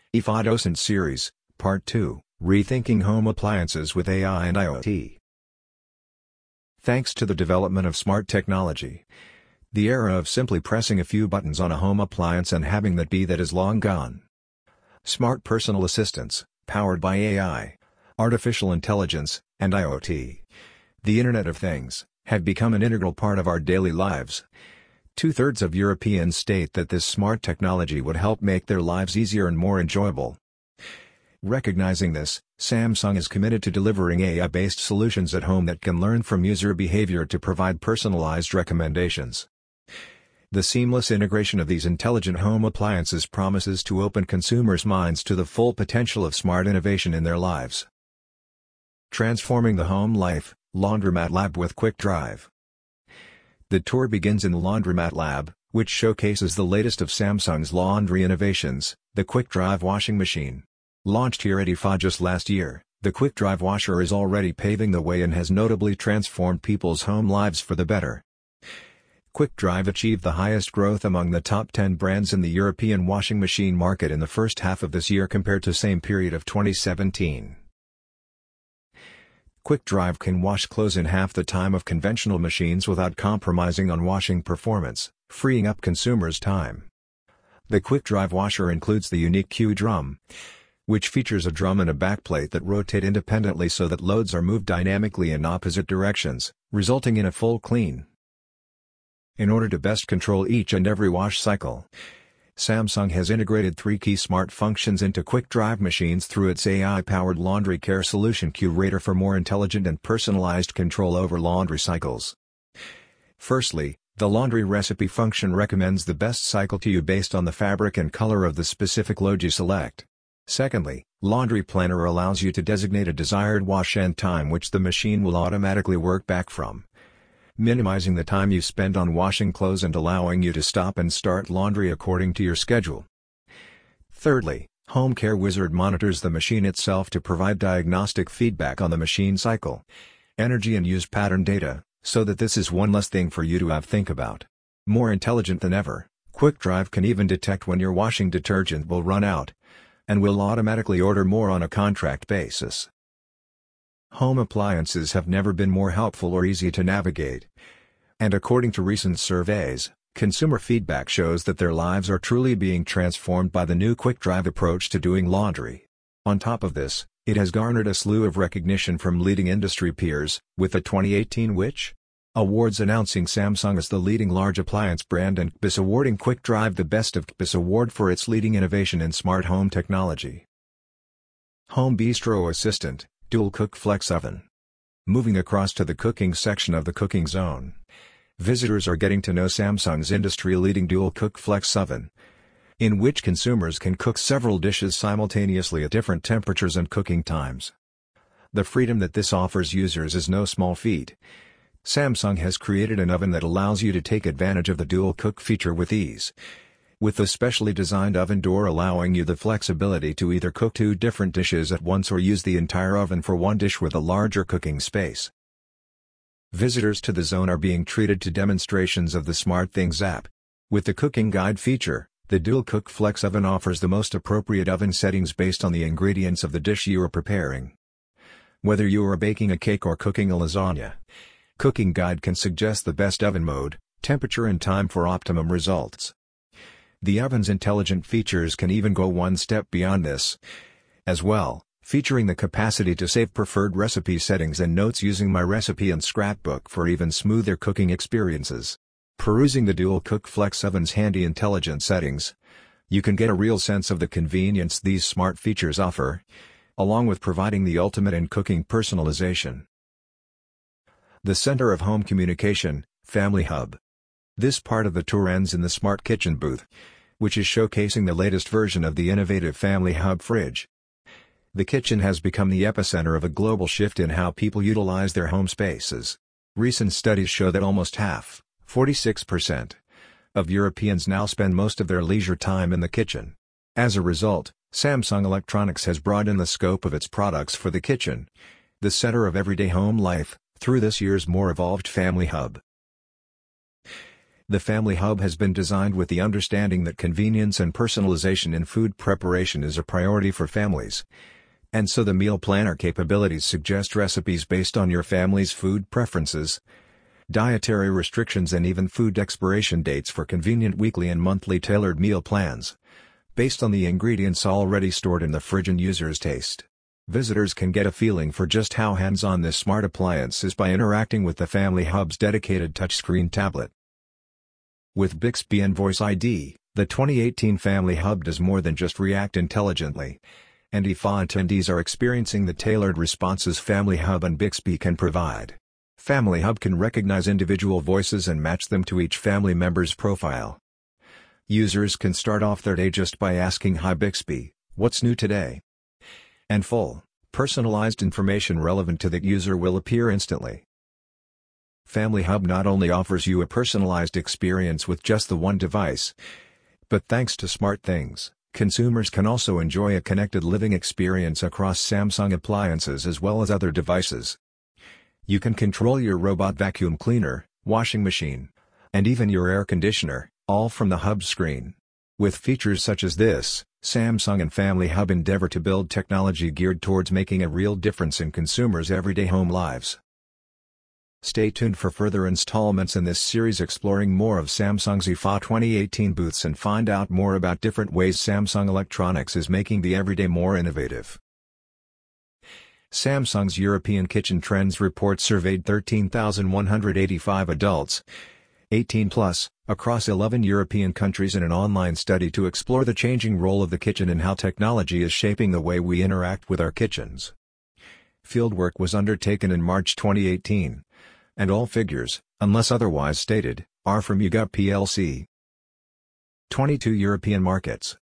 IFA Docent Series, Part 2, Rethinking Home Appliances with AI and IoT. Thanks to the development of smart technology, the era of simply pressing a few buttons on a home appliance and having that be that is long gone. Smart personal assistants, powered by AI, artificial intelligence, and IoT, the Internet of Things, have become an integral part of our daily lives. Two-thirds of Europeans state that this smart technology would help make their lives easier and more enjoyable. Recognizing this, Samsung is committed to delivering AI-based solutions at home that can learn from user behavior to provide personalized recommendations. The seamless integration of these intelligent home appliances promises to open consumers' minds to the full potential of smart innovation in their lives. Transforming the home life, Laundromat Lab with Quick Drive. The tour begins in the Laundromat Lab, which showcases the latest of Samsung's laundry innovations, the Quick Drive washing machine. Launched here at IFA just last year, the Quick Drive washer is already paving the way and has notably transformed people's home lives for the better. Quick Drive achieved the highest growth among the top 10 brands in the European washing machine market in the first half of this year compared to same period of 2017. Quick Drive can wash clothes in half the time of conventional machines without compromising on washing performance, freeing up consumers' time. The Quick Drive washer includes the unique Q drum, which features a drum and a backplate that rotate independently so that loads are moved dynamically in opposite directions, resulting in a full clean. In order to best control each and every wash cycle, Samsung has integrated 3 key smart functions into Quick Drive machines through its AI-powered laundry care solution Curator for more intelligent and personalized control over laundry cycles. Firstly, the laundry recipe function recommends the best cycle to you based on the fabric and color of the specific load you select. Secondly, Laundry Planner allows you to designate a desired wash end time which the machine will automatically work back from, minimizing the time you spend on washing clothes and allowing you to stop and start laundry according to your schedule. Thirdly, Home Care Wizard monitors the machine itself to provide diagnostic feedback on the machine cycle, energy and use pattern data, so that this is one less thing for you to think about. More intelligent than ever, Quick Drive can even detect when your washing detergent will run out, and will automatically order more on a contract basis. Home appliances have never been more helpful or easy to navigate. And according to recent surveys, consumer feedback shows that their lives are truly being transformed by the new Quick Drive approach to doing laundry. On top of this, it has garnered a slew of recognition from leading industry peers, with the 2018 Which? Awards announcing Samsung as the leading large appliance brand and KBIS awarding Quick Drive the Best of KBIS award for its leading innovation in smart home technology. Home Bistro Assistant, Dual Cook Flex Oven. Moving across to the cooking section of the Cooking Zone, visitors are getting to know Samsung's industry-leading Dual Cook Flex Oven, in which consumers can cook several dishes simultaneously at different temperatures and cooking times. The freedom that this offers users is no small feat. Samsung has created an oven that allows you to take advantage of the dual cook feature with ease, with the specially designed oven door allowing you the flexibility to either cook 2 different dishes at once or use the entire oven for one dish with a larger cooking space. Visitors to the zone are being treated to demonstrations of the SmartThings app. With the cooking guide feature, the Dual Cook Flex Oven offers the most appropriate oven settings based on the ingredients of the dish you are preparing. Whether you are baking a cake or cooking a lasagna, Cooking Guide can suggest the best oven mode, temperature and time for optimum results. The oven's intelligent features can even go one step beyond this, as well, featuring the capacity to save preferred recipe settings and notes using My Recipe and Scrapbook for even smoother cooking experiences. Perusing the Dual Cook Flex Oven's handy intelligent settings, you can get a real sense of the convenience these smart features offer, along with providing the ultimate in cooking personalization. The Center of Home Communication, Family Hub. This part of the tour ends in the Smart Kitchen booth, which is showcasing the latest version of the innovative Family Hub fridge. The kitchen has become the epicenter of a global shift in how people utilize their home spaces. Recent studies show that almost half, 46%, of Europeans now spend most of their leisure time in the kitchen. As a result, Samsung Electronics has broadened the scope of its products for the kitchen, the center of everyday home life, through this year's more evolved Family Hub. The Family Hub has been designed with the understanding that convenience and personalization in food preparation is a priority for families. And so the meal planner capabilities suggest recipes based on your family's food preferences, dietary restrictions and even food expiration dates for convenient weekly and monthly tailored meal plans, based on the ingredients already stored in the fridge and user's taste. Visitors can get a feeling for just how hands-on this smart appliance is by interacting with the Family Hub's dedicated touchscreen tablet. With Bixby and Voice ID, the 2018 Family Hub does more than just react intelligently, and IFA attendees are experiencing the tailored responses Family Hub and Bixby can provide. Family Hub can recognize individual voices and match them to each family member's profile. Users can start off their day just by asking "Hi Bixby, what's new today?" And full, personalized information relevant to that user will appear instantly. Family Hub not only offers you a personalized experience with just the one device, but thanks to SmartThings, consumers can also enjoy a connected living experience across Samsung appliances as well as other devices. You can control your robot vacuum cleaner, washing machine, and even your air conditioner, all from the Hub screen. With features such as this, Samsung and Family Hub endeavor to build technology geared towards making a real difference in consumers' everyday home lives. Stay tuned for further installments in this series exploring more of Samsung's IFA 2018 booths and find out more about different ways Samsung Electronics is making the everyday more innovative. Samsung's European Kitchen Trends Report surveyed 13,185 adults, 18+, across 11 European countries in an online study to explore the changing role of the kitchen and how technology is shaping the way we interact with our kitchens. Fieldwork was undertaken in March 2018. And all figures, unless otherwise stated, are from YouGov plc. 22 European markets,